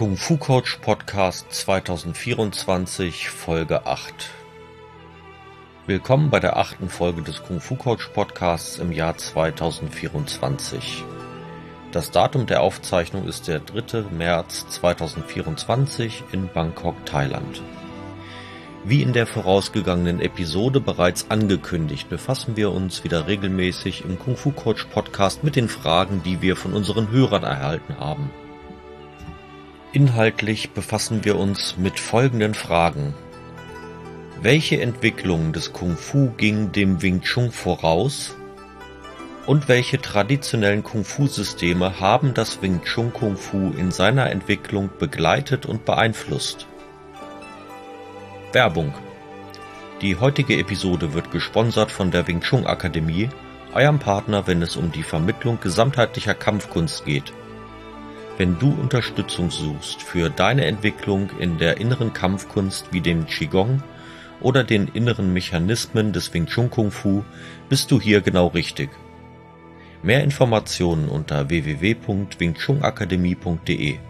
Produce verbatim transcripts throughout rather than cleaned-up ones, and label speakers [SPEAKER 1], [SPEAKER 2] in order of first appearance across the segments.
[SPEAKER 1] Kung Fu Coach Podcast zweitausendvierundzwanzig, Folge acht. Willkommen bei der achten Folge des Kung Fu Coach Podcasts im Jahr zweitausendvierundzwanzig. Das Datum der Aufzeichnung ist der dritte März zweitausendvierundzwanzig in Bangkok, Thailand. Wie in der vorausgegangenen Episode bereits angekündigt, befassen wir uns wieder regelmäßig im Kung Fu Coach Podcast mit den Fragen, die wir von unseren Hörern erhalten haben. Inhaltlich befassen wir uns mit folgenden Fragen. Welche Entwicklung des Kung Fu ging dem Wing Chun voraus? Und welche traditionellen Kung Fu Systeme haben das Wing Chun Kung Fu in seiner Entwicklung begleitet und beeinflusst? Werbung. Die heutige Episode wird gesponsert von der Wing Chun Akademie, eurem Partner, wenn es um die Vermittlung gesamtheitlicher Kampfkunst geht. Wenn du Unterstützung suchst für deine Entwicklung in der inneren Kampfkunst wie dem Qigong oder den inneren Mechanismen des Wing Chun Kung Fu, bist du hier genau richtig. Mehr Informationen unter w w w punkt wing chun akademie punkt d e.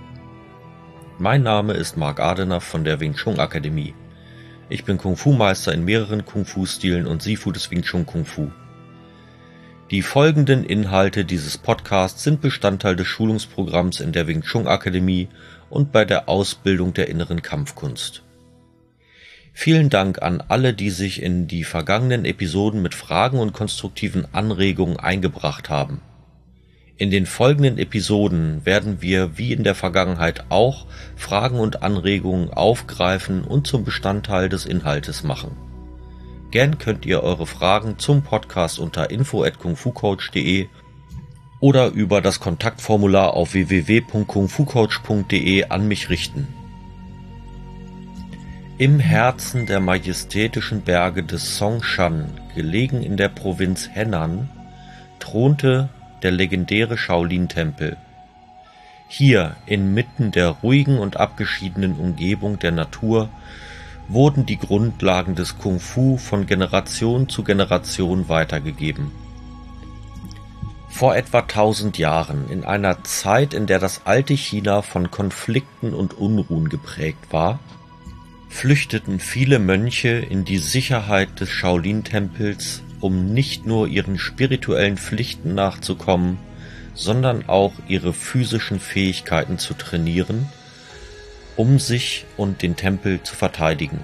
[SPEAKER 1] Mein Name ist Marc Adener von der Wing Chun Akademie. Ich bin Kung Fu Meister in mehreren Kung Fu Stilen und Sifu des Wing Chun Kung Fu. Die folgenden Inhalte dieses Podcasts sind Bestandteil des Schulungsprogramms in der Wing Chun Akademie und bei der Ausbildung der inneren Kampfkunst. Vielen Dank an alle, die sich in die vergangenen Episoden mit Fragen und konstruktiven Anregungen eingebracht haben. In den folgenden Episoden werden wir wie in der Vergangenheit auch Fragen und Anregungen aufgreifen und zum Bestandteil des Inhaltes machen. Gern könnt ihr eure Fragen zum Podcast unter info at kung fu coach punkt d e oder über das Kontaktformular auf w w w punkt kung fu coach punkt d e an mich richten. Im Herzen der majestätischen Berge des Songshan, gelegen in der Provinz Henan, thronte der legendäre Shaolin-Tempel. Hier, inmitten der ruhigen und abgeschiedenen Umgebung der Natur, wurden die Grundlagen des Kung Fu von Generation zu Generation weitergegeben. Vor etwa tausend Jahren, in einer Zeit, in der das alte China von Konflikten und Unruhen geprägt war, flüchteten viele Mönche in die Sicherheit des Shaolin-Tempels, um nicht nur ihren spirituellen Pflichten nachzukommen, sondern auch ihre physischen Fähigkeiten zu trainieren, um sich und den Tempel zu verteidigen.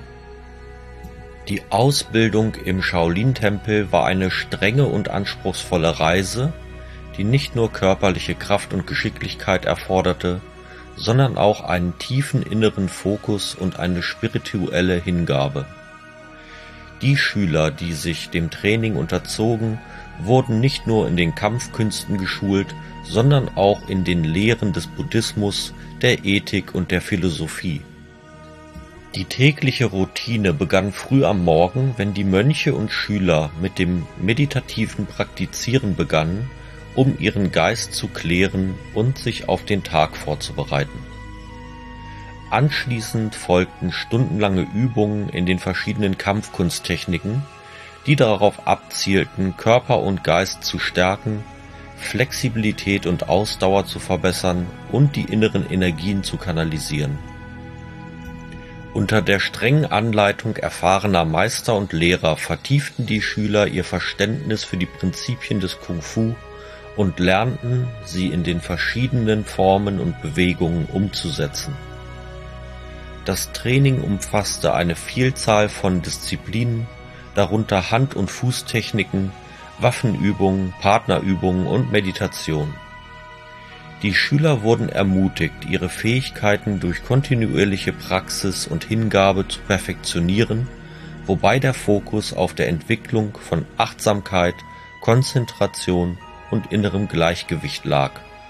[SPEAKER 1] Die Ausbildung im Shaolin-Tempel war eine strenge und anspruchsvolle Reise, die nicht nur körperliche Kraft und Geschicklichkeit erforderte, sondern auch einen tiefen inneren Fokus und eine spirituelle Hingabe. Die Schüler, die sich dem Training unterzogen, wurden nicht nur in den Kampfkünsten geschult, sondern auch in den Lehren des Buddhismus, der Ethik und der Philosophie. Die tägliche Routine begann früh am Morgen, wenn die Mönche und Schüler mit dem meditativen Praktizieren begannen, um ihren Geist zu klären und sich auf den Tag vorzubereiten. Anschließend folgten stundenlange Übungen in den verschiedenen Kampfkunsttechniken, die darauf abzielten, Körper und Geist zu stärken, Flexibilität und Ausdauer zu verbessern und die inneren Energien zu kanalisieren. Unter der strengen Anleitung erfahrener Meister und Lehrer vertieften die Schüler ihr Verständnis für die Prinzipien des Kung Fu und lernten, sie in den verschiedenen Formen und Bewegungen umzusetzen. Das Training umfasste eine Vielzahl von Disziplinen, darunter Hand- und Fußtechniken, Waffenübungen, Partnerübungen und Meditation. Die Schüler wurden ermutigt, ihre Fähigkeiten durch kontinuierliche Praxis und Hingabe zu perfektionieren, wobei der Fokus auf der Entwicklung von Achtsamkeit, Konzentration und innerem Gleichgewicht lag.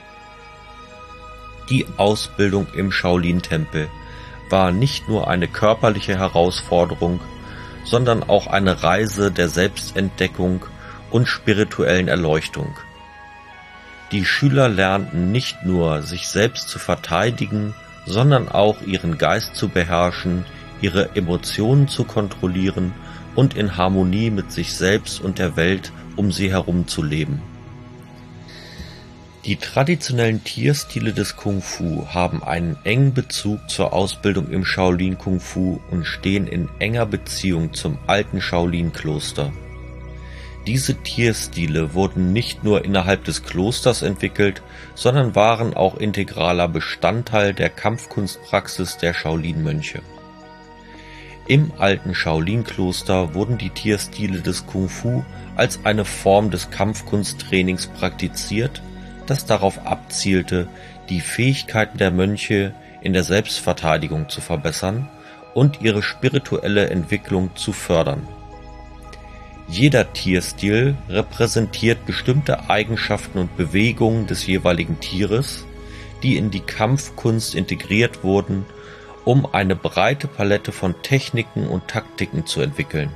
[SPEAKER 1] Die Ausbildung im Shaolin-Tempel war nicht nur eine körperliche Herausforderung, sondern auch eine Reise der Selbstentdeckung und spirituellen Erleuchtung. Die Schüler lernten nicht nur, sich selbst zu verteidigen, sondern auch ihren Geist zu beherrschen, ihre Emotionen zu kontrollieren und in Harmonie mit sich selbst und der Welt um sie herum zu leben. Die traditionellen Tierstile des Kung-Fu haben einen engen Bezug zur Ausbildung im Shaolin-Kung-Fu und stehen in enger Beziehung zum alten Shaolin-Kloster. Diese Tierstile wurden nicht nur innerhalb des Klosters entwickelt, sondern waren auch integraler Bestandteil der Kampfkunstpraxis der Shaolin-Mönche. Im alten Shaolin-Kloster wurden die Tierstile des Kung-Fu als eine Form des Kampfkunsttrainings praktiziert, das darauf abzielte, die Fähigkeiten der Mönche in der Selbstverteidigung zu verbessern und ihre spirituelle Entwicklung zu fördern. Jeder Tierstil repräsentiert bestimmte Eigenschaften und Bewegungen des jeweiligen Tieres, die in die Kampfkunst integriert wurden, um eine breite Palette von Techniken und Taktiken zu entwickeln.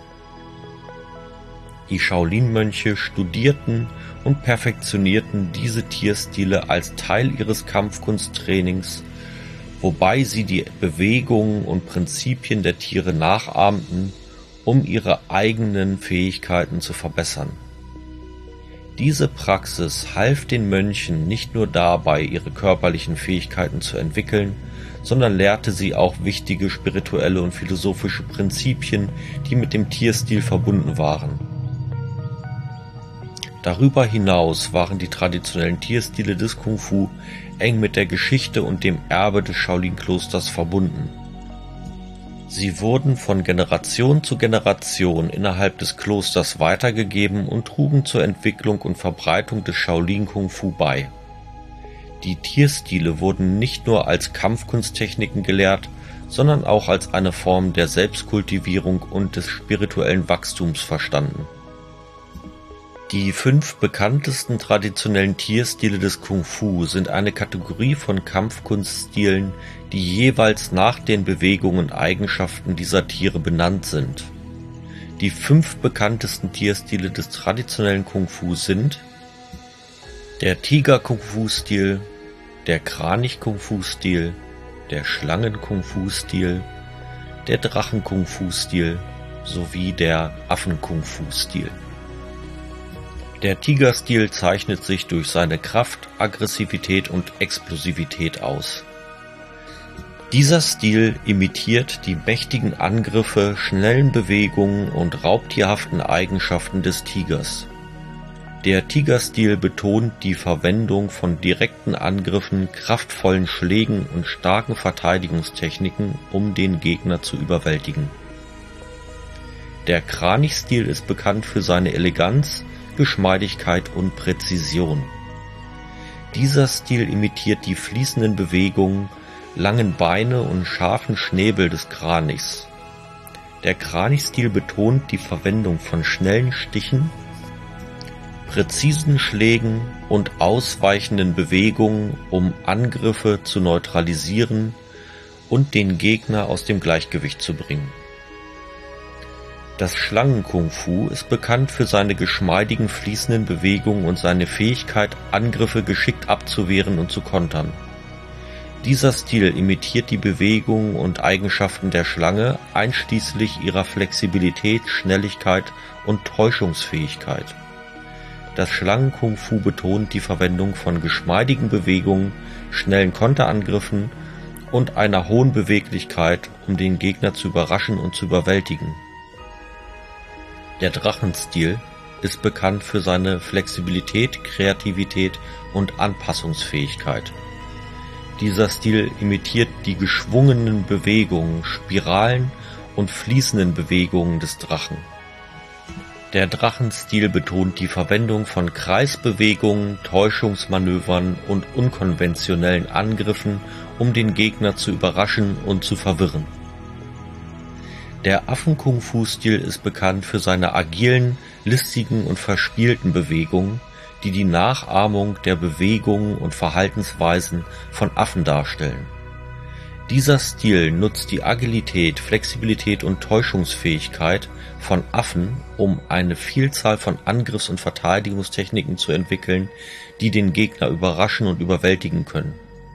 [SPEAKER 1] Die Shaolin-Mönche studierten und perfektionierten diese Tierstile als Teil ihres Kampfkunsttrainings, wobei sie die Bewegungen und Prinzipien der Tiere nachahmten, um ihre eigenen Fähigkeiten zu verbessern. Diese Praxis half den Mönchen nicht nur dabei, ihre körperlichen Fähigkeiten zu entwickeln, sondern lehrte sie auch wichtige spirituelle und philosophische Prinzipien, die mit dem Tierstil verbunden waren. Darüber hinaus waren die traditionellen Tierstile des Kung-Fu eng mit der Geschichte und dem Erbe des Shaolin-Klosters verbunden. Sie wurden von Generation zu Generation innerhalb des Klosters weitergegeben und trugen zur Entwicklung und Verbreitung des Shaolin-Kung-Fu bei. Die Tierstile wurden nicht nur als Kampfkunsttechniken gelehrt, sondern auch als eine Form der Selbstkultivierung und des spirituellen Wachstums verstanden. Die fünf bekanntesten traditionellen Tierstile des Kung-Fu sind eine Kategorie von Kampfkunststilen, die jeweils nach den Bewegungen und Eigenschaften dieser Tiere benannt sind. Die fünf bekanntesten Tierstile des traditionellen Kung-Fu sind der Tiger-Kung-Fu-Stil, der Kranich-Kung-Fu-Stil, der Schlangen-Kung-Fu-Stil, der Drachen-Kung-Fu-Stil sowie der Affen-Kung-Fu-Stil. Der Tiger-Stil zeichnet sich durch seine Kraft, Aggressivität und Explosivität aus. Dieser Stil imitiert die mächtigen Angriffe, schnellen Bewegungen und raubtierhaften Eigenschaften des Tigers. Der Tiger-Stil betont die Verwendung von direkten Angriffen, kraftvollen Schlägen und starken Verteidigungstechniken, um den Gegner zu überwältigen. Der Kranich-Stil ist bekannt für seine Eleganz, Geschmeidigkeit und Präzision. Dieser Stil imitiert die fließenden Bewegungen, langen Beine und scharfen Schnäbel des Kranichs. Der Kranich-Stil betont die Verwendung von schnellen Stichen, präzisen Schlägen und ausweichenden Bewegungen, um Angriffe zu neutralisieren und den Gegner aus dem Gleichgewicht zu bringen. Das Schlangen-Kung-Fu ist bekannt für seine geschmeidigen, fließenden Bewegungen und seine Fähigkeit, Angriffe geschickt abzuwehren und zu kontern. Dieser Stil imitiert die Bewegungen und Eigenschaften der Schlange, einschließlich ihrer Flexibilität, Schnelligkeit und Täuschungsfähigkeit. Das Schlangen-Kung-Fu betont die Verwendung von geschmeidigen Bewegungen, schnellen Konterangriffen und einer hohen Beweglichkeit, um den Gegner zu überraschen und zu überwältigen. Der Drachenstil ist bekannt für seine Flexibilität, Kreativität und Anpassungsfähigkeit. Dieser Stil imitiert die geschwungenen Bewegungen, Spiralen und fließenden Bewegungen des Drachen. Der Drachenstil betont die Verwendung von Kreisbewegungen, Täuschungsmanövern und unkonventionellen Angriffen, um den Gegner zu überraschen und zu verwirren. Der Affen-Kung-Fu-Stil ist bekannt für seine agilen, listigen und verspielten Bewegungen, die die Nachahmung der Bewegungen und Verhaltensweisen von Affen darstellen. Dieser Stil nutzt die Agilität, Flexibilität und Täuschungsfähigkeit von Affen, um eine Vielzahl von Angriffs- und Verteidigungstechniken zu entwickeln, die den Gegner überraschen und überwältigen können.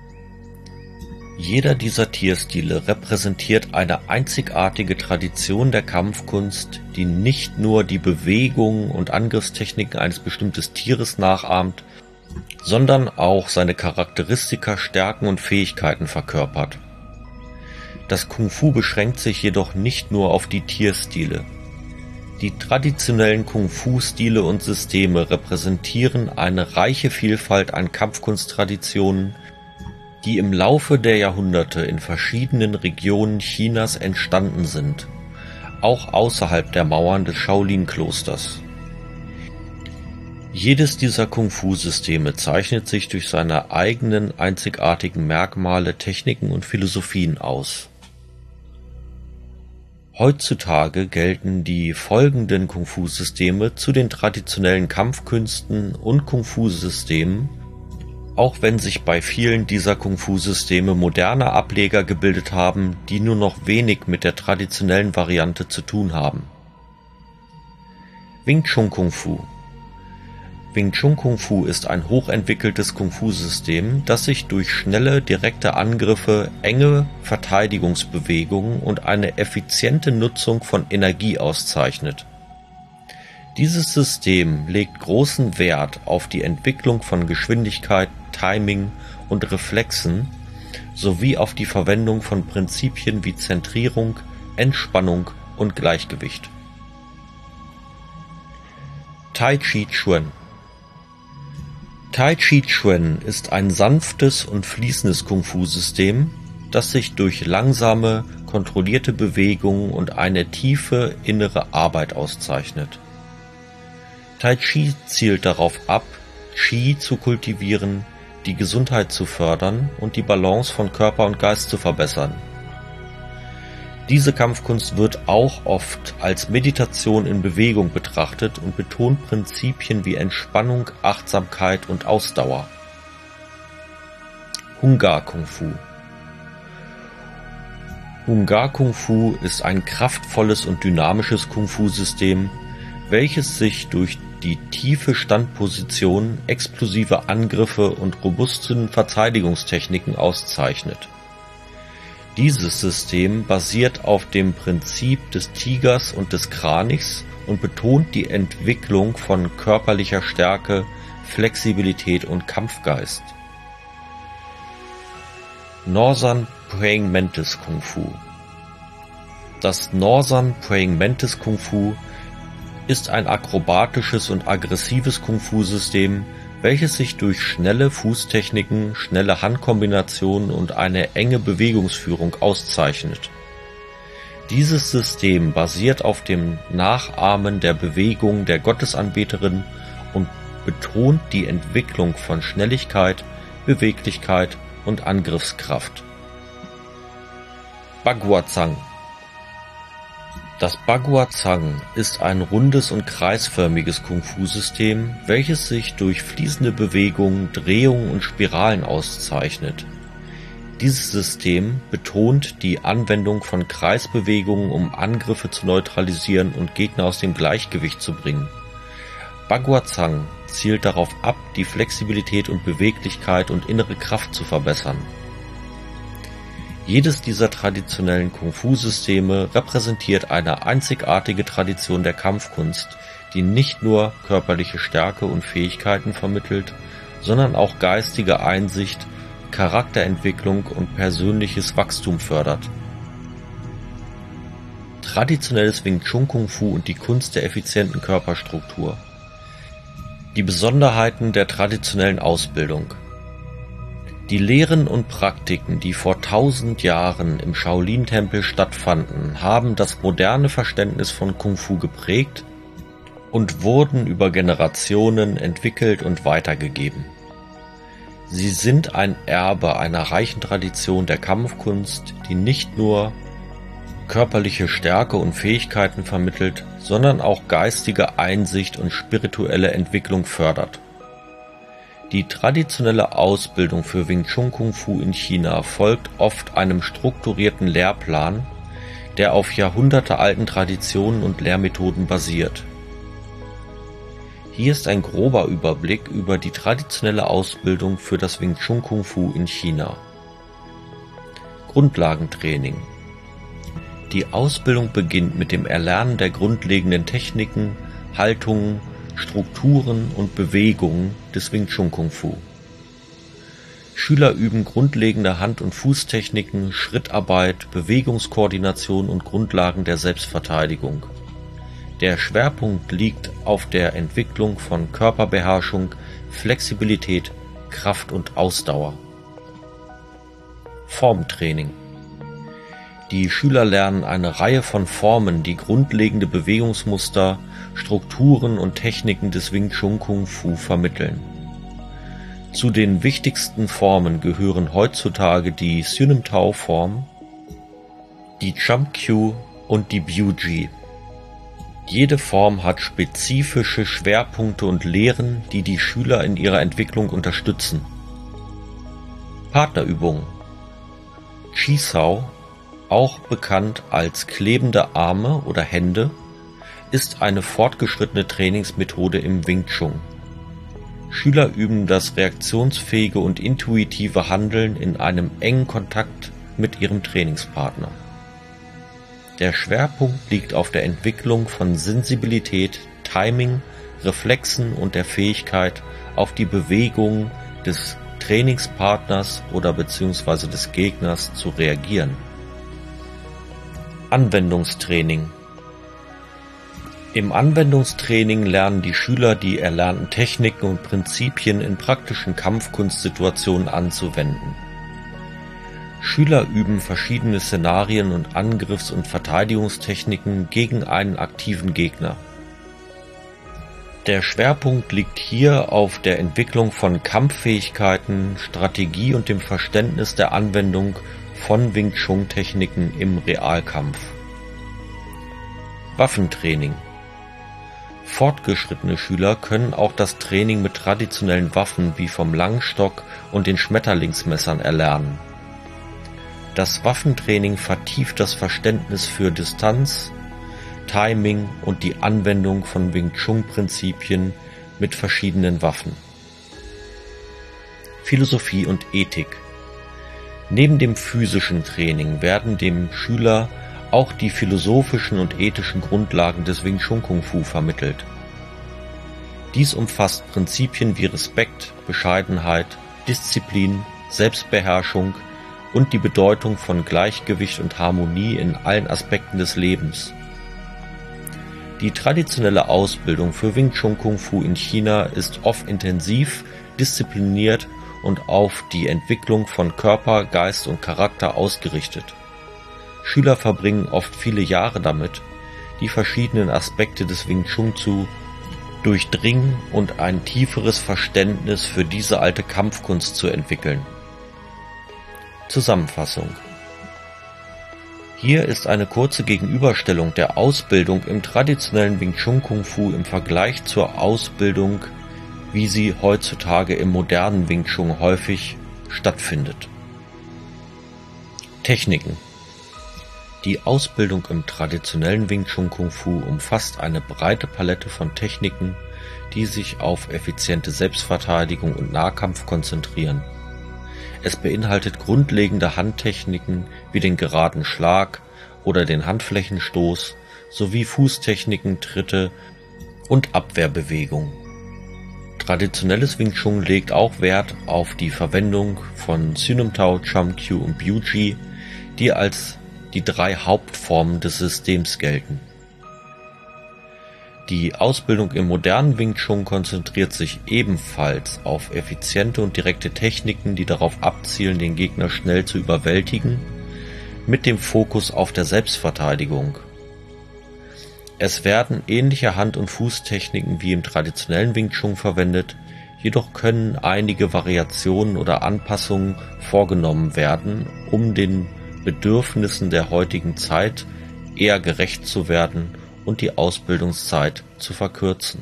[SPEAKER 1] Jeder dieser Tierstile repräsentiert eine einzigartige Tradition der Kampfkunst, die nicht nur die Bewegungen und Angriffstechniken eines bestimmten Tieres nachahmt, sondern auch seine Charakteristika, Stärken und Fähigkeiten verkörpert. Das Kung Fu beschränkt sich jedoch nicht nur auf die Tierstile. Die traditionellen Kung Fu-Stile und Systeme repräsentieren eine reiche Vielfalt an Kampfkunsttraditionen, die im Laufe der Jahrhunderte in verschiedenen Regionen Chinas entstanden sind, auch außerhalb der Mauern des Shaolin-Klosters. Jedes dieser Kung-Fu-Systeme zeichnet sich durch seine eigenen einzigartigen Merkmale, Techniken und Philosophien aus. Heutzutage gelten die folgenden Kung-Fu-Systeme zu den traditionellen Kampfkünsten und Kung-Fu-Systemen, auch wenn sich bei vielen dieser Kung-Fu-Systeme moderne Ableger gebildet haben, die nur noch wenig mit der traditionellen Variante zu tun haben. Wing Chun Kung Fu. Wing Chun Kung Fu ist ein hochentwickeltes Kung-Fu-System, das sich durch schnelle, direkte Angriffe, enge Verteidigungsbewegungen und eine effiziente Nutzung von Energie auszeichnet. Dieses System legt großen Wert auf die Entwicklung von Geschwindigkeit, Timing und Reflexen sowie auf die Verwendung von Prinzipien wie Zentrierung, Entspannung und Gleichgewicht. Tai Chi Chuan. Tai Chi Chuan ist ein sanftes und fließendes Kung-Fu-System, das sich durch langsame, kontrollierte Bewegungen und eine tiefe innere Arbeit auszeichnet. Tai Chi zielt darauf ab, Qi zu kultivieren, die Gesundheit zu fördern und die Balance von Körper und Geist zu verbessern. Diese Kampfkunst wird auch oft als Meditation in Bewegung betrachtet und betont Prinzipien wie Entspannung, Achtsamkeit und Ausdauer. Hung Gar Kung Fu. Hung Gar Kung Fu ist ein kraftvolles und dynamisches Kung-Fu-System, welches sich durch die tiefe Standposition, explosive Angriffe und robusten Verteidigungstechniken auszeichnet. Dieses System basiert auf dem Prinzip des Tigers und des Kranichs und betont die Entwicklung von körperlicher Stärke, Flexibilität und Kampfgeist. Northern Praying Mantis Kung Fu. Das Northern Praying Mantis Kung Fu ist ein akrobatisches und aggressives Kung-Fu-System, welches sich durch schnelle Fußtechniken, schnelle Handkombinationen und eine enge Bewegungsführung auszeichnet. Dieses System basiert auf dem Nachahmen der Bewegung der Gottesanbeterin und betont die Entwicklung von Schnelligkeit, Beweglichkeit und Angriffskraft. Baguazhang. Das Baguazhang ist ein rundes und kreisförmiges Kung-Fu-System, welches sich durch fließende Bewegungen, Drehungen und Spiralen auszeichnet. Dieses System betont die Anwendung von Kreisbewegungen, um Angriffe zu neutralisieren und Gegner aus dem Gleichgewicht zu bringen. Baguazhang zielt darauf ab, die Flexibilität und Beweglichkeit und innere Kraft zu verbessern. Jedes dieser traditionellen Kung-Fu-Systeme repräsentiert eine einzigartige Tradition der Kampfkunst, die nicht nur körperliche Stärke und Fähigkeiten vermittelt, sondern auch geistige Einsicht, Charakterentwicklung und persönliches Wachstum fördert. Traditionelles Wing Chun Kung Fu und die Kunst der effizienten Körperstruktur. Die Besonderheiten der traditionellen Ausbildung. Die Lehren und Praktiken, die vor tausend Jahren im Shaolin-Tempel stattfanden, haben das moderne Verständnis von Kung Fu geprägt und wurden über Generationen entwickelt und weitergegeben. Sie sind ein Erbe einer reichen Tradition der Kampfkunst, die nicht nur körperliche Stärke und Fähigkeiten vermittelt, sondern auch geistige Einsicht und spirituelle Entwicklung fördert. Die traditionelle Ausbildung für Wing Chun Kung Fu in China folgt oft einem strukturierten Lehrplan, der auf jahrhundertealten Traditionen und Lehrmethoden basiert. Hier ist ein grober Überblick über die traditionelle Ausbildung für das Wing Chun Kung Fu in China. Grundlagentraining. Die Ausbildung beginnt mit dem Erlernen der grundlegenden Techniken, Haltungen Strukturen und Bewegungen des Wing Chun Kung Fu. Schüler üben grundlegende Hand- und Fußtechniken, Schrittarbeit, Bewegungskoordination und Grundlagen der Selbstverteidigung. Der Schwerpunkt liegt auf der Entwicklung von Körperbeherrschung, Flexibilität, Kraft und Ausdauer. Formtraining. Die Schüler lernen eine Reihe von Formen, die grundlegende Bewegungsmuster, Strukturen und Techniken des Wing Chun Kung Fu vermitteln. Zu den wichtigsten Formen gehören heutzutage die Siu-Nim Tao-Form, die Chum-Kiu und die Biu-Ji. Jede Form hat spezifische Schwerpunkte und Lehren, die die Schüler in ihrer Entwicklung unterstützen. Partnerübungen. Chi Sao, auch bekannt als klebende Arme oder Hände, ist eine fortgeschrittene Trainingsmethode im Wing Chun. Schüler üben das reaktionsfähige und intuitive Handeln in einem engen Kontakt mit ihrem Trainingspartner. Der Schwerpunkt liegt auf der Entwicklung von Sensibilität, Timing, Reflexen und der Fähigkeit, auf die Bewegungen des Trainingspartners oder bzw. des Gegners zu reagieren. Anwendungstraining. Im Anwendungstraining lernen die Schüler die erlernten Techniken und Prinzipien in praktischen Kampfkunstsituationen anzuwenden. Schüler üben verschiedene Szenarien und Angriffs- und Verteidigungstechniken gegen einen aktiven Gegner. Der Schwerpunkt liegt hier auf der Entwicklung von Kampffähigkeiten, Strategie und dem Verständnis der Anwendung von Wing Chun Techniken im Realkampf. Waffentraining. Fortgeschrittene Schüler können auch das Training mit traditionellen Waffen wie vom Langstock und den Schmetterlingsmessern erlernen. Das Waffentraining vertieft das Verständnis für Distanz, Timing und die Anwendung von Wing Chun Prinzipien mit verschiedenen Waffen. Philosophie und Ethik. Neben dem physischen Training werden dem Schüler auch die philosophischen und ethischen Grundlagen des Wing Chun Kung Fu vermittelt. Dies umfasst Prinzipien wie Respekt, Bescheidenheit, Disziplin, Selbstbeherrschung und die Bedeutung von Gleichgewicht und Harmonie in allen Aspekten des Lebens. Die traditionelle Ausbildung für Wing Chun Kung Fu in China ist oft intensiv, diszipliniert und auf die Entwicklung von Körper, Geist und Charakter ausgerichtet. Schüler verbringen oft viele Jahre damit, die verschiedenen Aspekte des Wing Chun zu durchdringen und ein tieferes Verständnis für diese alte Kampfkunst zu entwickeln. Zusammenfassung. Hier ist eine kurze Gegenüberstellung der Ausbildung im traditionellen Wing Chun Kung Fu im Vergleich zur Ausbildung, wie sie heutzutage im modernen Wing Chun häufig stattfindet. Techniken. Die Ausbildung im traditionellen Wing Chun Kung Fu umfasst eine breite Palette von Techniken, die sich auf effiziente Selbstverteidigung und Nahkampf konzentrieren. Es beinhaltet grundlegende Handtechniken wie den geraden Schlag oder den Handflächenstoß sowie Fußtechniken, Tritte und Abwehrbewegungen. Traditionelles Wing Chun legt auch Wert auf die Verwendung von Siu-Nim Tao, Chum-Kiu und Biu-Ji, die als die drei Hauptformen des Systems gelten. Die Ausbildung im modernen Wing Chun konzentriert sich ebenfalls auf effiziente und direkte Techniken, die darauf abzielen, den Gegner schnell zu überwältigen, mit dem Fokus auf der Selbstverteidigung. Es werden ähnliche Hand- und Fußtechniken wie im traditionellen Wing Chun verwendet, jedoch können einige Variationen oder Anpassungen vorgenommen werden, um den Bedürfnissen der heutigen Zeit eher gerecht zu werden und die Ausbildungszeit zu verkürzen.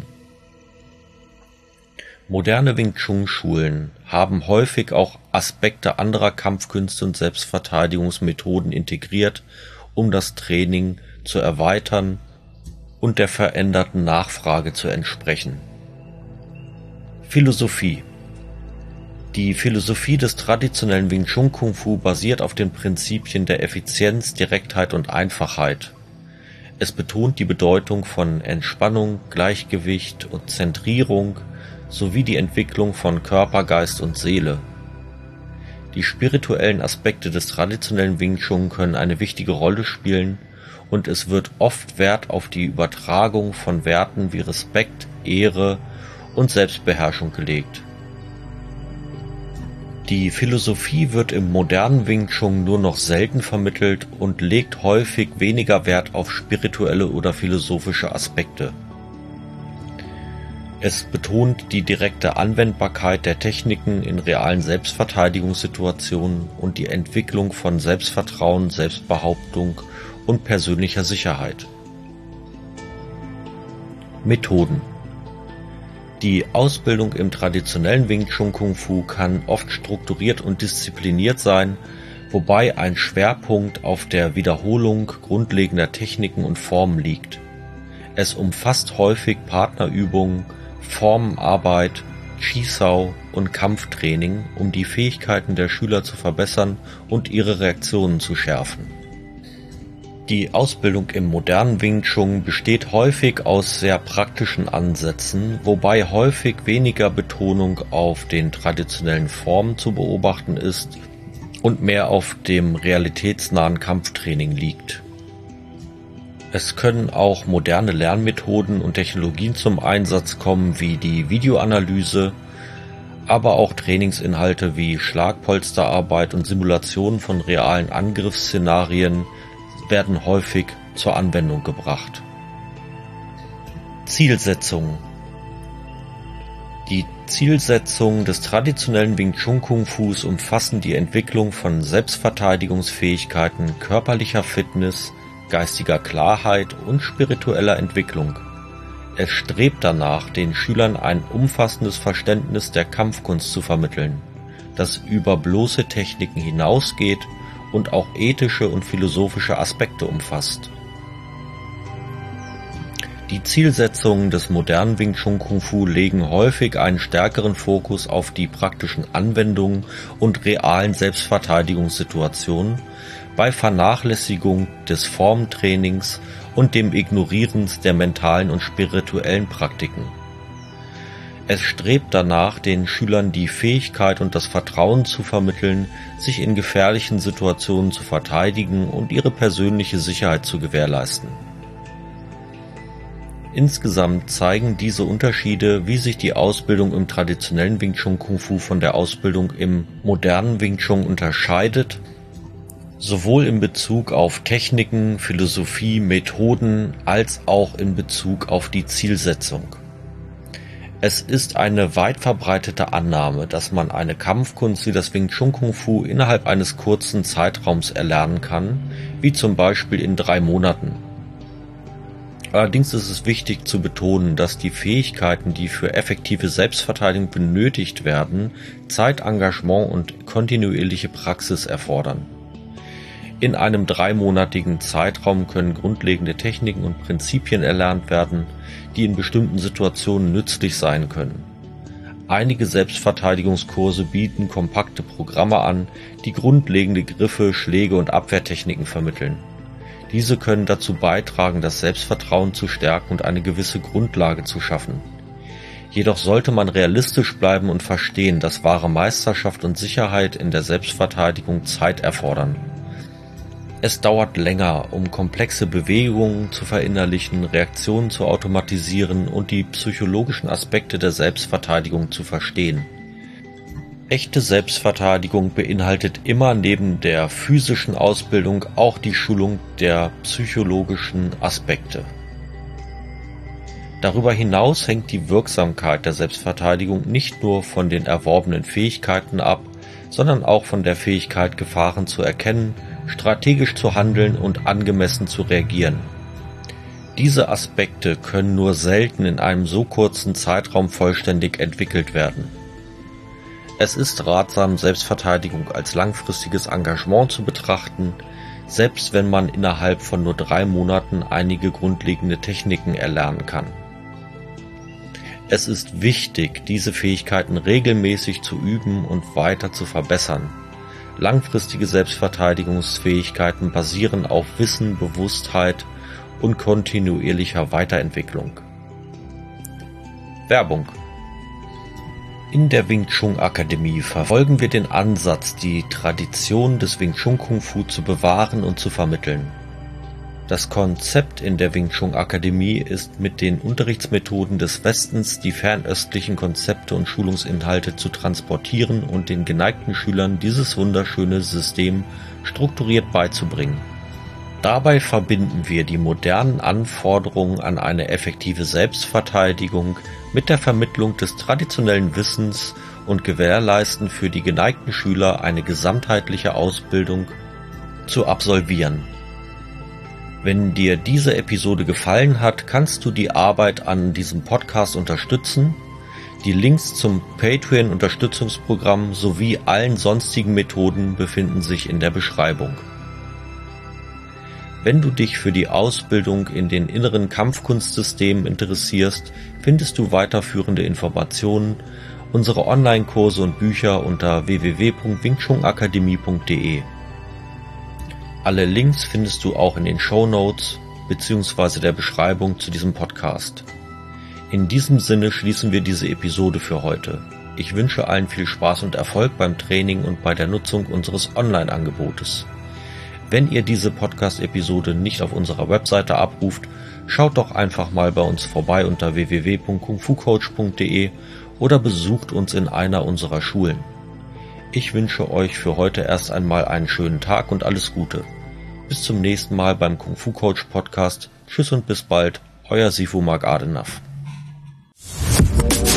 [SPEAKER 1] Moderne Wing Chun Schulen haben häufig auch Aspekte anderer Kampfkünste und Selbstverteidigungsmethoden integriert, um das Training zu erweitern und der veränderten Nachfrage zu entsprechen. Philosophie. Die Philosophie des traditionellen Wing Chun Kung Fu basiert auf den Prinzipien der Effizienz, Direktheit und Einfachheit. Es betont die Bedeutung von Entspannung, Gleichgewicht und Zentrierung sowie die Entwicklung von Körper, Geist und Seele. Die spirituellen Aspekte des traditionellen Wing Chun können eine wichtige Rolle spielen und es wird oft Wert auf die Übertragung von Werten wie Respekt, Ehre und Selbstbeherrschung gelegt. Die Philosophie wird im modernen Wing Chun nur noch selten vermittelt und legt häufig weniger Wert auf spirituelle oder philosophische Aspekte. Es betont die direkte Anwendbarkeit der Techniken in realen Selbstverteidigungssituationen und die Entwicklung von Selbstvertrauen, Selbstbehauptung und persönlicher Sicherheit. Methoden. Die Ausbildung im traditionellen Wing Chun Kung Fu kann oft strukturiert und diszipliniert sein, wobei ein Schwerpunkt auf der Wiederholung grundlegender Techniken und Formen liegt. Es umfasst häufig Partnerübungen, Formenarbeit, Chi-Sao und Kampftraining, um die Fähigkeiten der Schüler zu verbessern und ihre Reaktionen zu schärfen. Die Ausbildung im modernen Wing Chun besteht häufig aus sehr praktischen Ansätzen, wobei häufig weniger Betonung auf den traditionellen Formen zu beobachten ist und mehr auf dem realitätsnahen Kampftraining liegt. Es können auch moderne Lernmethoden und Technologien zum Einsatz kommen, wie die Videoanalyse, aber auch Trainingsinhalte wie Schlagpolsterarbeit und Simulationen von realen Angriffsszenarien werden häufig zur Anwendung gebracht. Zielsetzung. Die Zielsetzungen des traditionellen Wing Chun Kung Fus umfassen die Entwicklung von Selbstverteidigungsfähigkeiten, körperlicher Fitness, geistiger Klarheit und spiritueller Entwicklung. Es strebt danach, den Schülern ein umfassendes Verständnis der Kampfkunst zu vermitteln, das über bloße Techniken hinausgeht und auch ethische und philosophische Aspekte umfasst. Die Zielsetzungen des modernen Wing Chun Kung Fu legen häufig einen stärkeren Fokus auf die praktischen Anwendungen und realen Selbstverteidigungssituationen, bei Vernachlässigung des Formentrainings und dem Ignorieren der mentalen und spirituellen Praktiken. Es strebt danach, den Schülern die Fähigkeit und das Vertrauen zu vermitteln, sich in gefährlichen Situationen zu verteidigen und ihre persönliche Sicherheit zu gewährleisten. Insgesamt zeigen diese Unterschiede, wie sich die Ausbildung im traditionellen Wing Chun Kung Fu von der Ausbildung im modernen Wing Chun unterscheidet, sowohl in Bezug auf Techniken, Philosophie, Methoden, als auch in Bezug auf die Zielsetzung. Es ist eine weit verbreitete Annahme, dass man eine Kampfkunst wie das Wing Chun Kung Fu innerhalb eines kurzen Zeitraums erlernen kann, wie zum Beispiel in drei Monaten. Allerdings ist es wichtig zu betonen, dass die Fähigkeiten, die für effektive Selbstverteidigung benötigt werden, Zeit, Engagement und kontinuierliche Praxis erfordern. In einem dreimonatigen Zeitraum können grundlegende Techniken und Prinzipien erlernt werden, die in bestimmten Situationen nützlich sein können. Einige Selbstverteidigungskurse bieten kompakte Programme an, die grundlegende Griffe, Schläge und Abwehrtechniken vermitteln. Diese können dazu beitragen, das Selbstvertrauen zu stärken und eine gewisse Grundlage zu schaffen. Jedoch sollte man realistisch bleiben und verstehen, dass wahre Meisterschaft und Sicherheit in der Selbstverteidigung Zeit erfordern. Es dauert länger, um komplexe Bewegungen zu verinnerlichen, Reaktionen zu automatisieren und die psychologischen Aspekte der Selbstverteidigung zu verstehen. Echte Selbstverteidigung beinhaltet immer neben der physischen Ausbildung auch die Schulung der psychologischen Aspekte. Darüber hinaus hängt die Wirksamkeit der Selbstverteidigung nicht nur von den erworbenen Fähigkeiten ab, sondern auch von der Fähigkeit, Gefahren zu erkennen, strategisch zu handeln und angemessen zu reagieren. Diese Aspekte können nur selten in einem so kurzen Zeitraum vollständig entwickelt werden. Es ist ratsam, Selbstverteidigung als langfristiges Engagement zu betrachten, selbst wenn man innerhalb von nur drei Monaten einige grundlegende Techniken erlernen kann. Es ist wichtig, diese Fähigkeiten regelmäßig zu üben und weiter zu verbessern. Langfristige Selbstverteidigungsfähigkeiten basieren auf Wissen, Bewusstheit und kontinuierlicher Weiterentwicklung. Werbung. In der Wing Chun Akademie verfolgen wir den Ansatz, die Tradition des Wing Chun Kung Fu zu bewahren und zu vermitteln. Das Konzept in der Wing Chun Akademie ist, mit den Unterrichtsmethoden des Westens die fernöstlichen Konzepte und Schulungsinhalte zu transportieren und den geneigten Schülern dieses wunderschöne System strukturiert beizubringen. Dabei verbinden wir die modernen Anforderungen an eine effektive Selbstverteidigung mit der Vermittlung des traditionellen Wissens und gewährleisten für die geneigten Schüler eine gesamtheitliche Ausbildung zu absolvieren. Wenn dir diese Episode gefallen hat, kannst du die Arbeit an diesem Podcast unterstützen. Die Links zum Patreon-Unterstützungsprogramm sowie allen sonstigen Methoden befinden sich in der Beschreibung. Wenn du dich für die Ausbildung in den inneren Kampfkunstsystemen interessierst, findest du weiterführende Informationen, unsere Online-Kurse und Bücher unter w w w punkt wing chun akademie punkt d e. Alle Links findest du auch in den Shownotes bzw. der Beschreibung zu diesem Podcast. In diesem Sinne schließen wir diese Episode für heute. Ich wünsche allen viel Spaß und Erfolg beim Training und bei der Nutzung unseres Online-Angebotes. Wenn ihr diese Podcast-Episode nicht auf unserer Webseite abruft, schaut doch einfach mal bei uns vorbei unter w w w punkt kung fu coach punkt d e oder besucht uns in einer unserer Schulen. Ich wünsche euch für heute erst einmal einen schönen Tag und alles Gute. Bis zum nächsten Mal beim Kung Fu Coach Podcast. Tschüss und bis bald, euer Sifu Mark Adenaf.